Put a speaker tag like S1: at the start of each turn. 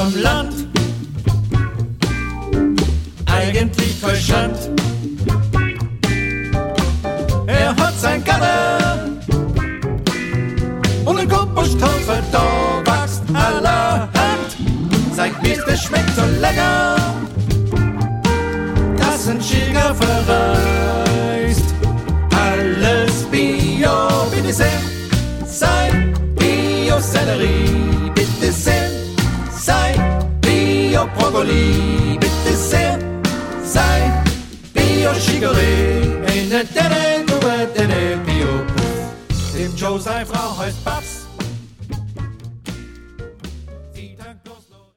S1: am Land, eigentlich voll Schand. Er hat sein Gatter und ein Komposthaufen, da wächst allerhand. Sein Mist, das schmeckt so lecker, dass ein Schicker verreist. Alles Bio, bitte sehr, sei Bio-Sellerie, bitte sehr, sei Bio-Brokkoli, bitte sehr, sei Bio-Chicorée, eine Denne, Bio. Dem Joe, seine Frau heißt Babs.